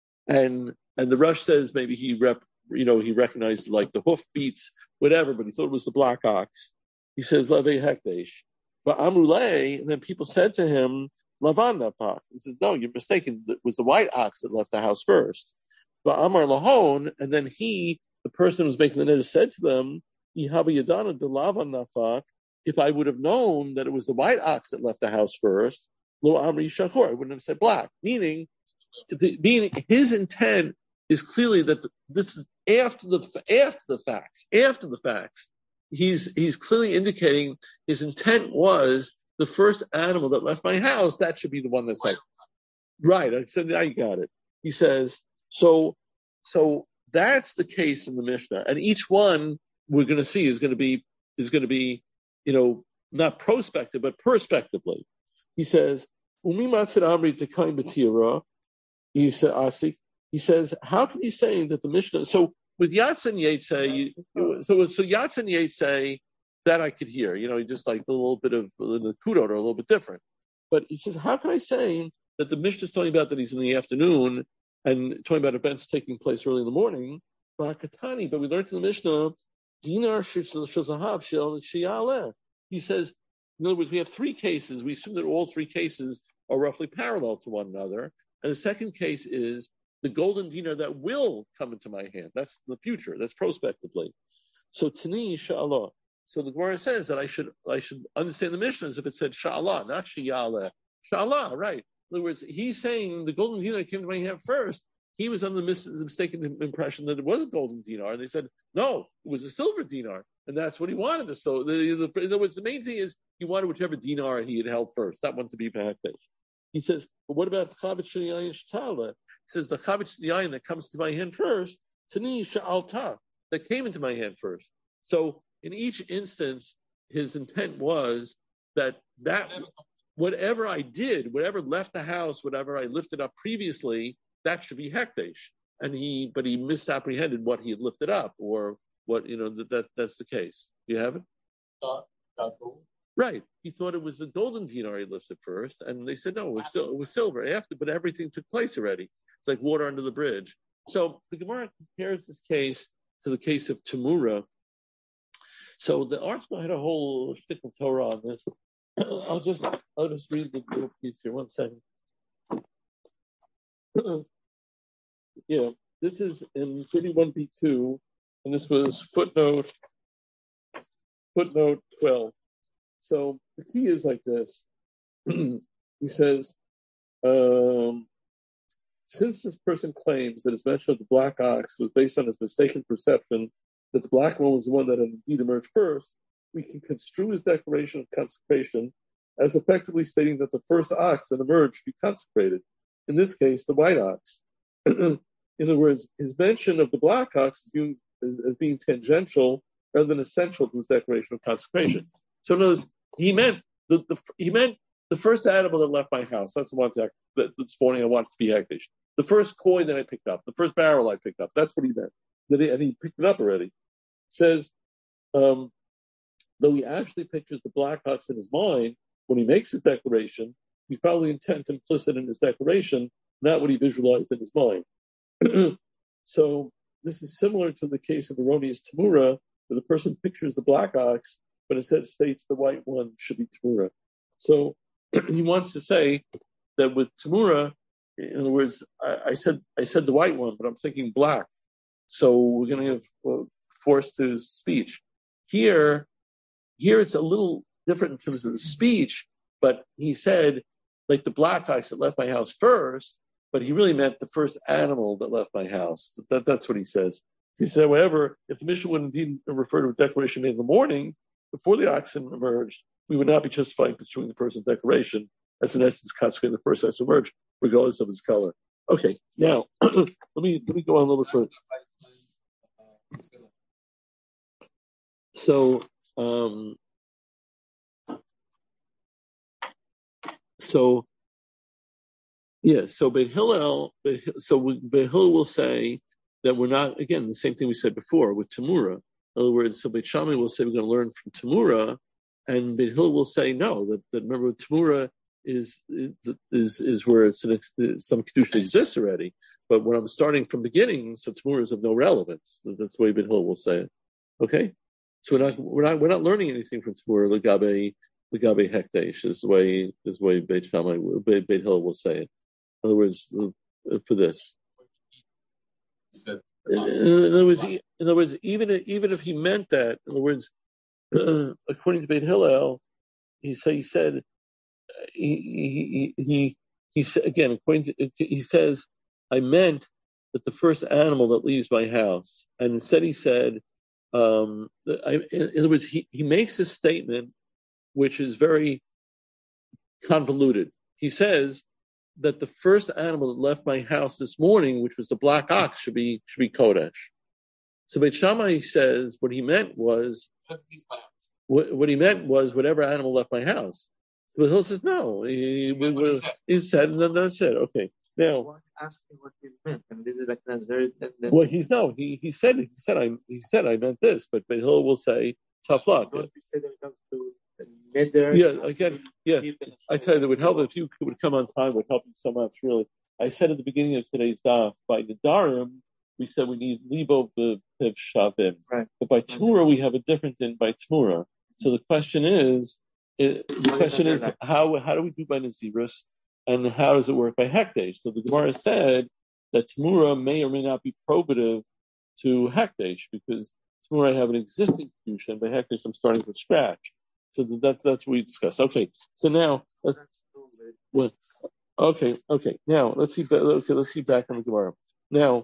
And and the Rush says maybe he rep, you know, he recognized like the hoof beats, whatever, but he thought it was the black ox. He says, Leve Hekdesh. But Amrulay, and then people said to him, Lavan Napak. He says, no, you're mistaken. It was the white ox that left the house first. But Amar Lahon, and then he, the person who was making the neder, said to them, Ihaba Yadana de Lavan Napak, if I would have known that it was the white ox that left the house first, Lo Amri Shachor, I wouldn't have said black. Meaning, the, meaning his intent is clearly that the, this is after the after the facts. After the facts, he's he's clearly indicating his intent was the first animal that left my house. That should be the one that's like right. I said, now you got it. He says so. So that's the case in the Mishnah, and each one we're going to see is going to be is going to be you know not prospective but prospectively. He says Umi Matzid Amri Tekaim B'Tira. He said Asik. He says, how can he say that the Mishnah? So with Yatz and Yetzei, so so Yatz and Yetzei, that I could hear. You know, just like a little bit of the kudot are a little bit different. But he says, how can I say that the Mishnah is talking about that he's in the afternoon and talking about events taking place early in the morning? But we learned in the Mishnah, Dinar Shazahav Shel Shialeh. He says, in other words, we have three cases. We assume that all three cases are roughly parallel to one another. And the second case is the golden dinar that will come into my hand. That's the future. That's prospectively. So Tani Sha'Allah. So the Gemara says that I should I should understand the Mishnah as if it said Sha'Allah, not Shiyaleh. Sha'Allah, right. In other words, he's saying the golden dinar came to my hand first. He was under the, mis- the mistaken impression that it was a golden dinar. And they said, no, it was a silver dinar. And that's what he wanted. So the, the, in other words, the main thing is he wanted whichever dinar he had held first. That one to be Hekdesh. He says, but what about Chavit Sh'yayin Shtala? He says, the Chavit Sh'yayin that comes to my hand first, Tani Sha'alta, that came into my hand first. So in each instance, his intent was that that whatever I did, whatever left the house, whatever I lifted up previously, that should be Hekdesh. And he, but he misapprehended what he had lifted up, or what, you know, that, that that's the case. Do you have it? Uh, uh, Right. He thought it was the golden dinar he lifted first, and they said, no, it was, still, it was silver after, but everything took place already. It's like water under the bridge. So the Gemara compares this case to the case of Tamura. So the article had a whole shtick of Torah on this. I'll just, I'll just read the little piece here. One second. Yeah, this is in thirty-one B two, and this was footnote, footnote twelve. So the key is like this. He says, um, since this person claims that his mention of the black ox was based on his mistaken perception that the black one was the one that had indeed emerged first, we can construe his declaration of consecration as effectively stating that the first ox that emerged should be consecrated. In this case, the white ox. In other words, his mention of the black ox is being, as, as being tangential rather than essential to his declaration of consecration. So notice, he meant the, the he meant the first animal that left my house. That's the one that, that this morning I wanted to be hekdesh. The first coin that I picked up, the first barrel I picked up. That's what he meant. And he picked it up already. It says, um, though he actually pictures the black ox in his mind when he makes his declaration, he probably intends implicit in his declaration, not what he visualized in his mind. So this is similar to the case of erroneous tamura, where the person pictures the black ox, but instead states the white one should be tamura. So he wants to say that with tamura, in other words, I, I said I said the white one, but I'm thinking black. So we're going to have uh, forced to speech. Here, here it's a little different in terms of the speech, but he said, like the black ox that left my house first, but he really meant the first animal that left my house. That, that's what he says. He said, however, if the Mishnah would indeed refer to a declaration made in the morning, before the oxen emerged, we would not be justifying pursuing the person's declaration, as in essence consequently the first has to emerge, regardless of his color. Okay, now, let me let me go on a little bit further. So, um, so, yeah, so Beit Hillel, so Beit Hillel will say that we're not, again, the same thing we said before with Tamura. In other words, so Beit Shammai will say we're going to learn from Tamura, and Beit Hillel will say no, that, that remember Tamura is, is, is where it's an, some Kedusha exists already, but when I'm starting from beginning, so Tamura is of no relevance. That's the way Beit Hillel will say it. Okay? So we're not, we're not, we're not learning anything from Tamura, Legabe, Legabe Hekdesh, is the way, is the way Beit Shammai, Beit, Beit Hillel will say it. In other words, for this. In, in other words, in other words, even if, even if he meant that, in other words, uh, according to Beit Hillel, he said he said he he he, he said again, according to he says, I meant that the first animal that leaves my house, and instead he said, um, I, in, in other words, he he makes a statement which is very convoluted. He says that the first animal that left my house this morning, which was the black ox, should be should be Kodesh. So Beit Shammai says what he meant was what, what he meant was whatever animal left my house. So Beit Hillel says no. He, he, he, he said, and then that's it. Okay. Now asking what he meant, and this is like Nazareth. Well, he's no. He he said he said I he said I meant this, but Beit Hillel will say tough luck. Don't we say that it comes to nether? Yeah, again, yeah. I tell you, that would help if you would come on time. Would help you so much, really. I said at the beginning of today's daf, by Nadarim, we said we need libo b'piv shavim, right. But by Tamura we have a different than by Tamura. So the question is, it, the question is how how do we do by Nazirus, and how does it work by Hekdesh? So the Gemara said that Tamura may or may not be probative to Hekdesh because Tamura I have an existing kedusha, and by Hekdesh I'm starting from scratch. So that's that's what we discussed. Okay, so now let's. Well, okay, okay. Now let's see. Okay, let's see back on the Gemara. Now,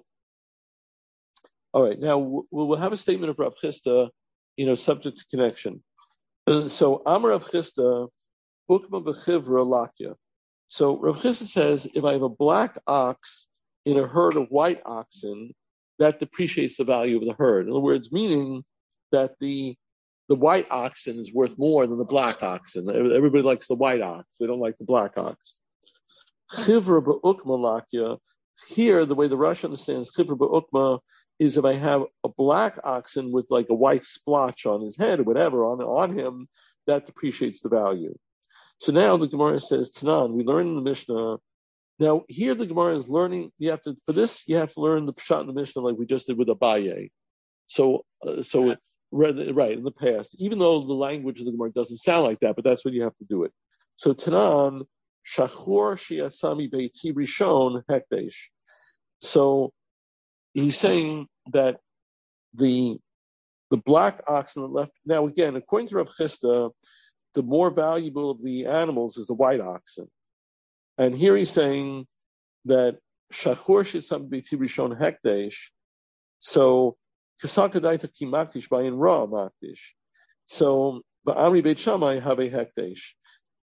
all right. Now we'll, we'll have a statement of Rav Chisda, you know, subject to connection. Uh, so Amar Rav Chisda, Ukma b'chivra lakya. So Rav Chisda says, if I have a black ox in a herd of white oxen, that depreciates the value of the herd. In other words, meaning that the the white oxen is worth more than the black oxen. Everybody likes the white ox. They don't like the black ox. Chivra b'ukma lakya. Here, the way the Rush understands chivra b'ukma is if I have a black oxen with like a white splotch on his head or whatever on, on him, that depreciates the value. So now the Gemara says, Tanan, we learn in the Mishnah. Now here the Gemara is learning, you have to, for this, you have to learn the Pshat in the Mishnah like we just did with Abaye. So, uh, so it's right, in the past, even though the language of the Gemara doesn't sound like that, but that's when you have to do it. So Tanan, Shachor Shiasami Beiti Rishon Hekdesh. So he's saying that the the black oxen that left. Now again, according to Rav Chisda, the more valuable of the animals is the white oxen, and here he's saying that Shachor Shiasami Beiti Rishon Hekdesh. So Kasakadaita Kimaktish by in Ra Maktish. So the Amri Beit Shammai have a Hekdesh.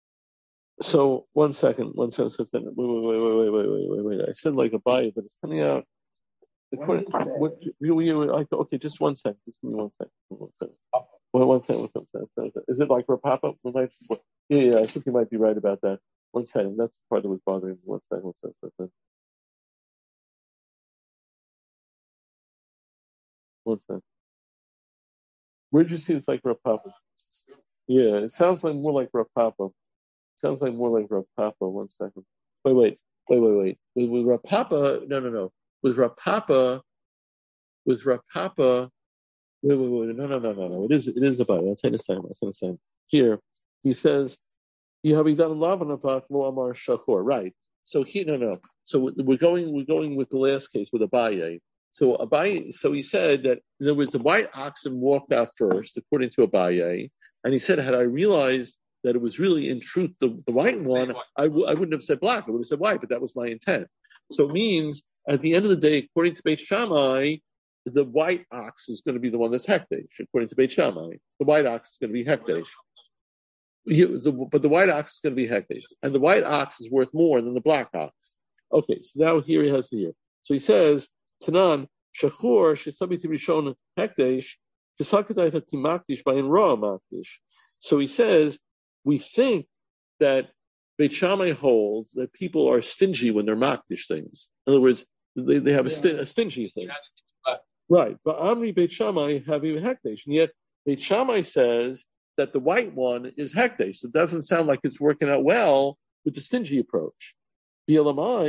So one second, one second, wait, wait, wait, wait, wait, wait, wait, wait. I said like a buyer, but it's coming out. What, what, what, okay, just one second. Just give me one second. One second. Well, one second, one second. Is it like Rapapa? We might, yeah, yeah, I think you might be right about that. One second, that's the part that was bothering me. One second, one second, one second. One second. Where did you see it's like Rapapa? Yeah, it sounds like more like Rapapa. Sounds like more like Rapapa. One second. Wait, wait, wait, wait, wait. With, with Rapapa, no, no, no. With Rapapa, with Rapapa, wait, wait, wait. No, no, no, no, no. It is, it is about. I'll say the same. I'll say the same. Here, he says, right. So he, no, no. So we're going, we're going with the last case with Abaye. So Abaye, so he said that there was the white oxen walked out first, according to Abaye, and he said, had I realized that it was really in truth the, the white one, I, w- I wouldn't have said black, I would have said white, but that was my intent. So it means at the end of the day, according to Beit Shammai, the white ox is going to be the one that's hekdesh. According to Beit Shammai, the white ox is going to be hekdesh. But the white ox is going to be hekdesh, and the white ox is worth more than the black ox. Okay, so now here he has here. So he says, Tanan, Shachur, Shesabi Rishon Hekdesh, Shesakatayta Kimakdish by in Ra Makdish. So he says, we think that Beit Shammai holds that people are stingy when they're Makdish things. In other words, they, they have a, sti- a stingy thing. Right, but Amri Beit Shammai have even Hekdesh, and yet Beit Shammai says that the white one is Hekdesh. It doesn't sound like it's working out well with the stingy approach. So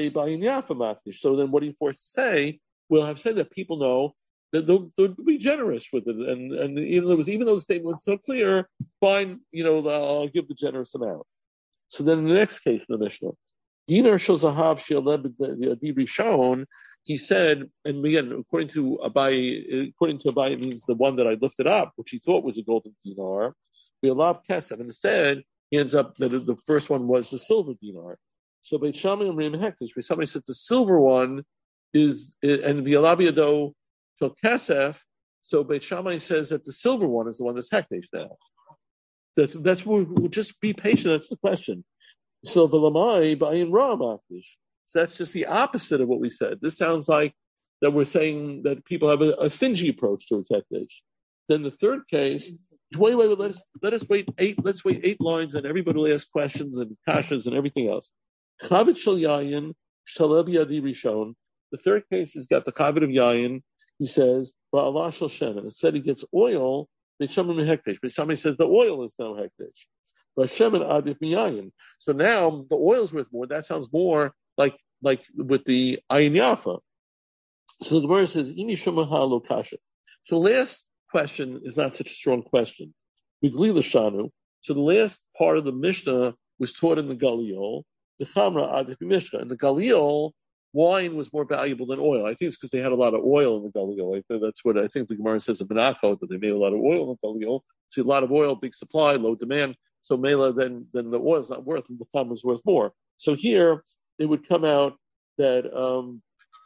then what are you forced to say? We'll have said that people know that they'll, they'll be generous with it. And, and even, though it was, even though the statement was so clear, fine, you know, I'll give the generous amount. So then in the next case in the Mishnah, Dinar Shozahav Shealeb Rishon, he said, and again, according to Abai, according to Abai, it means the one that I lifted up, which he thought was a golden dinar. We allowed Kesef, and instead he ends up that the first one was the silver dinar. So Beit Shammai and Rim Hekdesh, where somebody said the silver one is, and Bialabiado till Kesef, so Beit Shammai says that the silver one is the one that's Hekdesh now. That's that's what we'll just be patient. That's the question. So the Lamai Bayin Ra Makdish. So that's just the opposite of what we said. This sounds like that we're saying that people have a, a stingy approach towards Hekdesh. Then the third case, wait, wait, wait, let us let us wait eight. Let's wait eight lines, and everybody will ask questions and kashas and everything else. Chavit shel yayin shalebi adi rishon. The third case has got the chavit of yayin. He says ba'ala shel shemen. Instead, he gets oil. Beit Shammai hekdesh. Beit Shammai says the oil is now hekdesh. But shemen adif miyayin. So now the oil's worth more. That sounds more like like with the ayin yafa. So the Gemara says ini shumaha lo kasha. So the last question is not such a strong question. So the last part of the Mishnah was taught in the Galil, the Chamra Adif Mishka. And the Galil, wine was more valuable than oil. I think it's because they had a lot of oil in the Galil. I think that's what I think the Gemara says in Menachot, that they made a lot of oil in the Galil. So a lot of oil, big supply, low demand. So Mela, then, then the oil's not worth, and the Chamra is worth more. So here, it would come out that, um,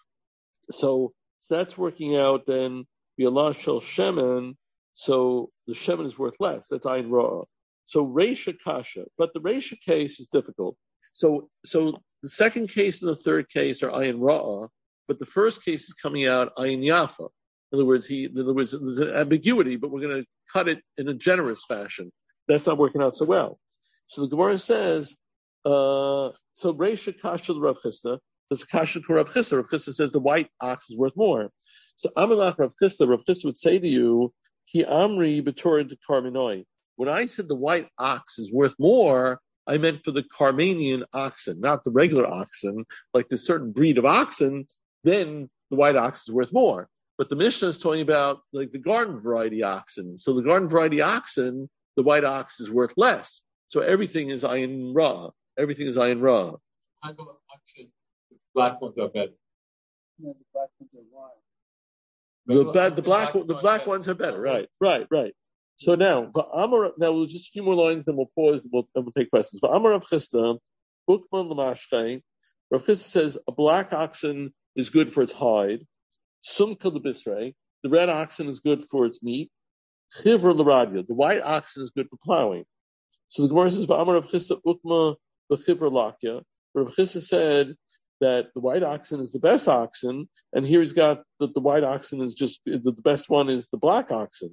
so, so that's working out then, Yalash Shel Shemen, so the Shemen is worth less. That's Ayin Ra. So Reisha Kasha. But the Reisha case is difficult. So so the second case and the third case are Ayin Ra, but the first case is coming out Ayin Yafa. In other words, he in other words, there's an ambiguity, but we're going to cut it in a generous fashion. That's not working out so well. So the Gemara says, uh, so Reisha Kasha the Rav Chisda, there's a Kasha to Rav Chisda. Rav Chisda says the white ox is worth more. So Amalach Rav Chisda, Rav Chisda would say to you, Ki Amri B'Torah de Karmenoi. When I said the white ox is worth more, I meant for the Carmanian oxen, not the regular oxen, like the certain breed of oxen, then the white ox is worth more. But the Mishnah is talking about like the garden variety oxen. So the garden variety oxen, the white ox is worth less. So everything is Ayin Ra. Everything is Ayin Ra. I go oxen, the black ones are better. No, the black ones are wild. The, the, the black the black ones are better, right, right, right. So now, but Amar, now we'll just a few more lines, then we'll pause, and we'll, and we'll take questions. But Amar Rav Chisda, Ukman L'Mashchei, Rav Chisda says a black oxen is good for its hide. Sumka L'Bisrei, the red oxen is good for its meat. Chivra L'Radia, the white oxen is good for plowing. So the Gemara says, Amar Rav Chisda Ukma L'Chivra Lakya. Rav Chisda said that the white oxen is the best oxen, and here he's got that the white oxen is just, the, the best one is the black oxen.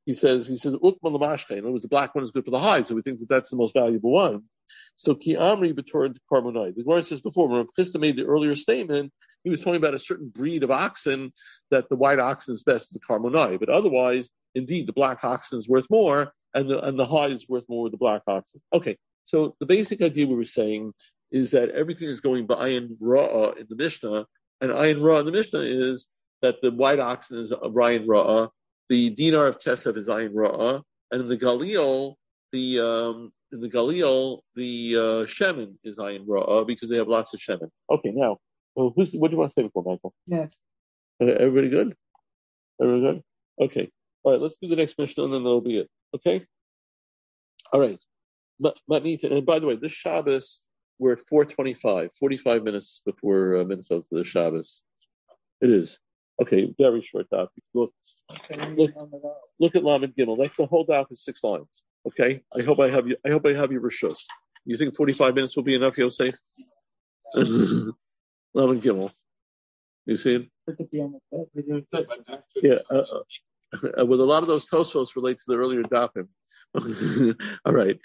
he says, he says, Ukma Lamashke. In other words, the black one is good for the hide, so we think that that's the most valuable one. So Ki Amri B'Torah Karmonai. The Gemara says before, when Rav Chisda made the earlier statement, he was talking about a certain breed of oxen that the white oxen is best, the Karmonai. But otherwise, indeed, the black oxen is worth more, and the and the hide is worth more with the black oxen. Okay, so the basic idea we were saying is that everything is going by Ayin Ra'ah in the Mishnah, and Ayin Ra'ah in the Mishnah is that the white oxen is Ayin Ra'ah, the dinar of Kesef is Ayin Ra'ah, and in the Galil, the um, in the Galil, the uh, Shemin is Ayin Ra'ah because they have lots of Shemin. Okay, now, well, who's, what do you want to say before, Michael? Yes. Uh, everybody good? Everybody good? Okay. All right, let's do the next Mishnah and then that'll be it. Okay? All right. And by the way, this Shabbos, we're at four twenty-five, forty-five minutes before uh, minutes to the Shabbos. It is. Okay, very short topic. Look, look, look at Lamed Gimel. That's the whole daf is six lines. Okay, I hope I have you. I hope I have your rishus. You think forty-five minutes will be enough, Yosef? Lamed Gimel. You see it? Yeah. Uh, uh, well, a lot of those Tosfos relate to the earlier dafim. All right.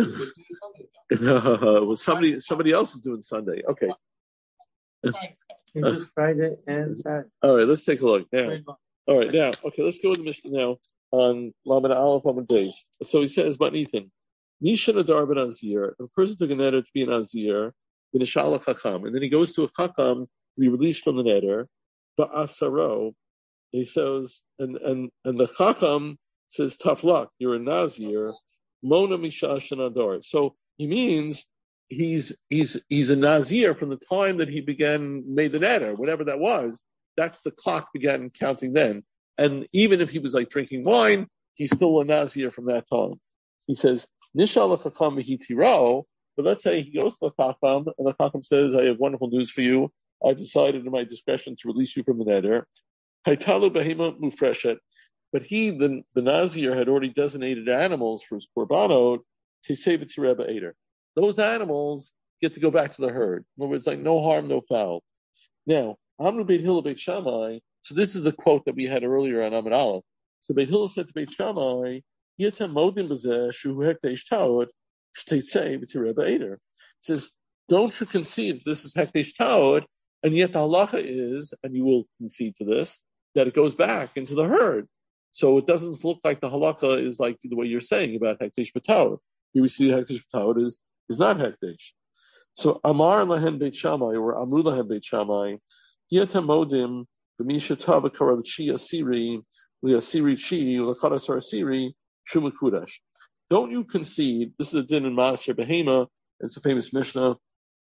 uh, well, somebody somebody else is doing Sunday. Okay. Uh, Friday and Saturday. All right, let's take a look now. All right, now, okay, let's go to the Mishnah now on Lamed Aleph Lamed Beis. So he says, but Nathan, Nishan Adar ben Azir, if a person took a neder to be an Azir, ben Ishala Chacham, and then he goes to a Chacham to be released from the neder, Ba'asaro, he says, and, and, and the Chacham says, tough luck, you're a Nazir, Mona Misha Adar. So he means he's he's he's a Nazir from the time that he began, made the neder, whatever that was. That's the clock began counting then. And even if he was like drinking wine, he's still a Nazir from that time. He says, Nishal Chacham Tiro, but let's say he goes to the Chacham, and the Chacham says, I have wonderful news for you. I've decided in my discretion to release you from the neder. Haitalu Behema Mufreshet. But he, the, the Nazir, had already designated animals for his korbanot to save it to Rebbe Eder. Those animals get to go back to the herd. In other words, like no harm, no foul. Now, Amru Beit Hillel Beit Shammai, so this is the quote that we had earlier on Amid Aleph. So Beit Hillel said to Beit Shammai, Yetem Modim B'zeh Shu Hekdesh Taot Shteitzei B'Tireh Eder. Says, don't you concede this is Hekdesh Taot, and yet the halacha is, and you will concede to this, that it goes back into the herd. So it doesn't look like the halacha is like the way you're saying about Hekdesh B'Taot. Here we see Hekdesh B'Taot is, is not Hekdesh. So Amar Lahen Beit Shammai, or Amru Lahen Beit Shammai, Yetem Modim B'Misha Tava Karav Chi Asiri, Liasiri Chi, L'Chadasar Asiri, Shumakudash. Don't you concede, this is a din in Maaser Behema, it's a famous Mishnah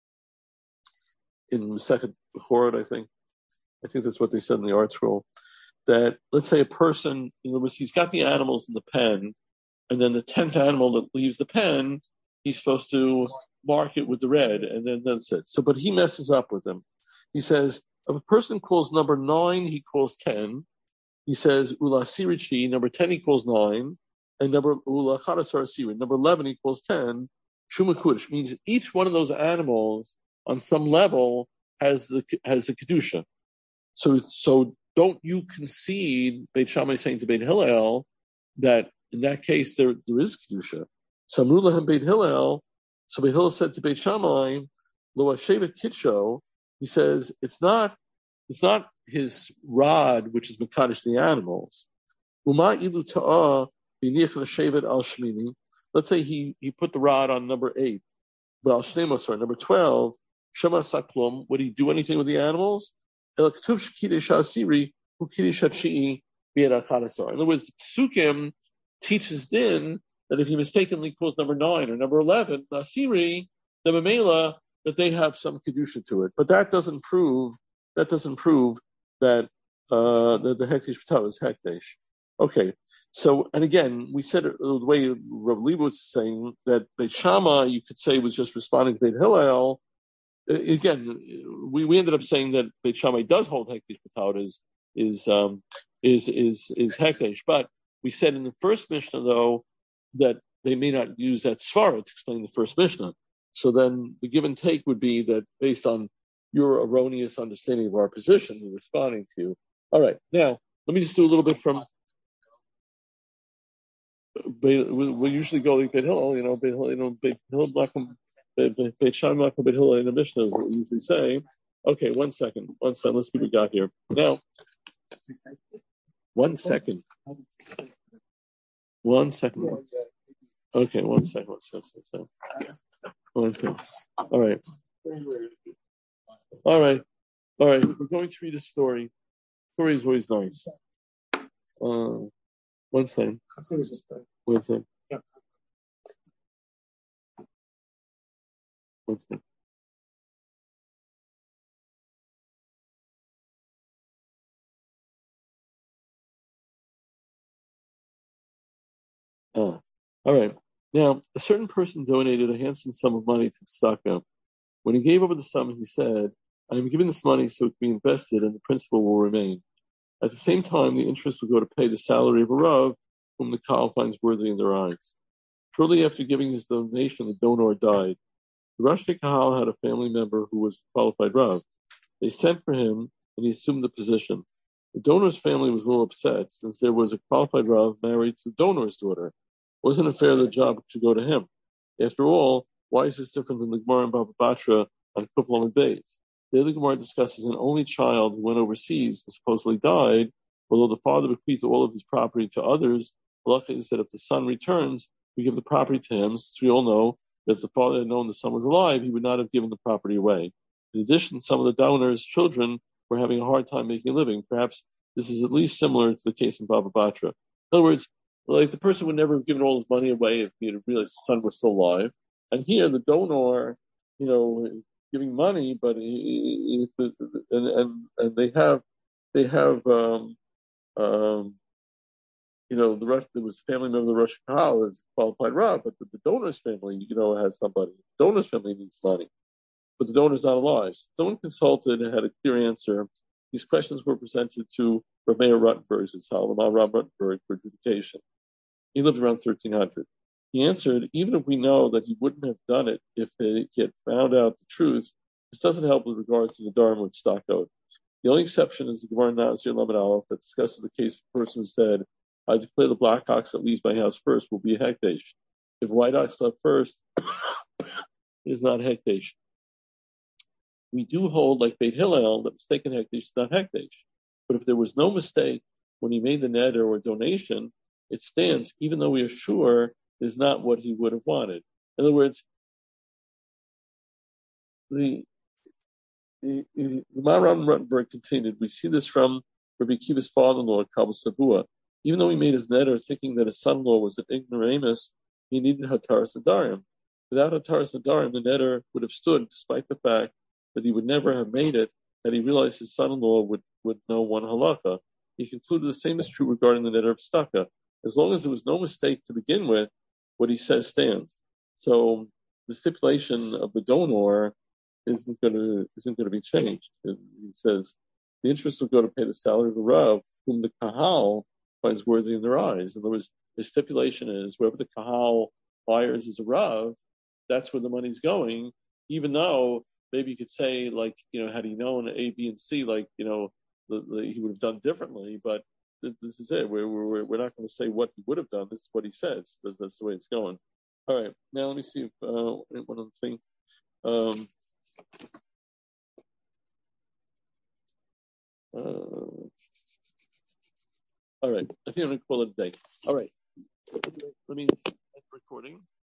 in Second Bechorot, I think. I think that's what they said in the art scroll. That, let's say a person, in other words, he's got the animals in the pen, and then the tenth animal that leaves the pen, he's supposed to mark it with the red, and then that's it. So, but he messes up with them. He says, if a person calls number nine, he calls ten. He says, Ula Sirichi, number ten he calls nine, and number Ula Chadasar Siri, number eleven he calls ten. Shumakudish means each one of those animals on some level has the has the kedusha. So, so don't you concede? Beit Shammai saying to Beit Hillel that in that case there there is kedusha. So Amrulahem Beit Hillel. So Beit Hillel said to Beit Shammai, Lo Hashevet Kitsho. He says it's not it's not his rod which is mekadosh the animals. Uma ilu ta'ah b'niach l'shevet al shmini. Let's say he he put the rod on number eight, but al shnemos or number twelve. Shema saklum. Would he do anything with the animals? In other words, the Psukim teaches din that if he mistakenly calls number nine or number eleven, Nasiri, the Mamela, that they have some kedusha to it. But that doesn't prove that doesn't prove that uh, that the Hekdesh B'Taot is Hekdesh. Okay. So, and again, we said it, the way Rav Leibowitz was saying that Beit Shammai, you could say, was just responding to Beit Hillel. Again, we, we ended up saying that Beit Shammai does hold Hekdesh B'Taot is is um, is is is Hekdesh, but we said in the first Mishnah though that they may not use that svara to explain the first Mishnah. So then the give and take would be that based on your erroneous understanding of our position, we're responding to you. All right, now let me just do a little bit from. Beit, we, we usually go like Beit Hillel, you know, Beit Hillel, you know, Beit Hillel, Malcolm, Beit Beit Shammai, Malcolm, Beit Hillel in the Mishnah is what we usually say. Okay, one second, one second. Let's see what we got here now. One second. One second. Okay, one second. One second. One second. One second. All right. All right. All right. We're going to read a story. Story is always nice. Uh, one second. One second. One second. Uh, all right. Now, a certain person donated a handsome sum of money to Tzedakah. When he gave over the sum, he said, I am giving this money so it can be invested and the principal will remain. At the same time, the interest will go to pay the salary of a Rav, whom the Kal finds worthy in their eyes. Shortly after giving his donation, the donor died. The Rosh Kahal had a family member who was a qualified Rav. They sent for him, and he assumed the position. The donor's family was a little upset, since there was a qualified Rav married to the donor's daughter. It wasn't it fair the job to go to him? After all, why is this different than the Gemara in Baba Batra on Kuf Lamed Beis? The other Gemara discusses an only child who went overseas and supposedly died, although the father bequeathed all of his property to others. Luckily, is that if the son returns, we give the property to him, since we all know that if the father had known the son was alive, he would not have given the property away. In addition, some of the donor's children were having a hard time making a living. Perhaps this is at least similar to the case in Baba Batra. In other words, like the person would never have given all his money away if he had realized the son was still alive. And here, the donor, you know, giving money, but he, he, and, and and they have they have um, um, you know, the Rush, there was a family member of the Rosh Kahal is qualified Rav, but the, the donor's family, you know, has somebody. The donor's family needs money, but the donor's not alive. Someone consulted and had a clear answer. These questions were presented to Rav Meir Rottenberg, it's how Rav Rottenberg for adjudication. He lived around thirteen hundred. He answered, even if we know that he wouldn't have done it if he had found out the truth, this doesn't help with regards to the Dharma with stock out. The only exception is the Gemara Nazir Lamed Aleph that discusses the case of a person who said, I declare the black ox that leaves my house first will be a hekdesh. If a white ox left first, it is not hekdesh. We do hold, like Beit Hillel, that mistaken hekdesh is not hekdesh. But if there was no mistake when he made the neder or donation, it stands, even though we are sure it is not what he would have wanted. In other words, the the, the Maharan Rottenberg continued. We see this from Rabbi Akiva's father-in-law, Kabul Sabua. Even though he made his neder thinking that his son-in-law was an ignoramus, he needed Hataras Nadarim. Without Hataras Nadarim, the neder would have stood, despite the fact that he would never have made it had he realized his son-in-law would, would know one halakha. He concluded the same is true regarding the neder of Staka. As long as there was no mistake to begin with, what he says stands. So the stipulation of the donor isn't going to isn't going to be changed. And he says the interest will go to pay the salary of the Rav, whom the Kahal finds worthy in their eyes. In other words, the stipulation is wherever the Kahal hires as a Rav, that's where the money's going. Even though maybe you could say, like, you know, had he known A, B, and C, like, you know, the, the, he would have done differently. But this, this is it. We're we're we're not going to say what he would have done. This is what he says. But that's the way it's going. All right. Now let me see if uh, one other thing. Um, uh, all right. I think I'm going to call it a day. All right. Let me end recording.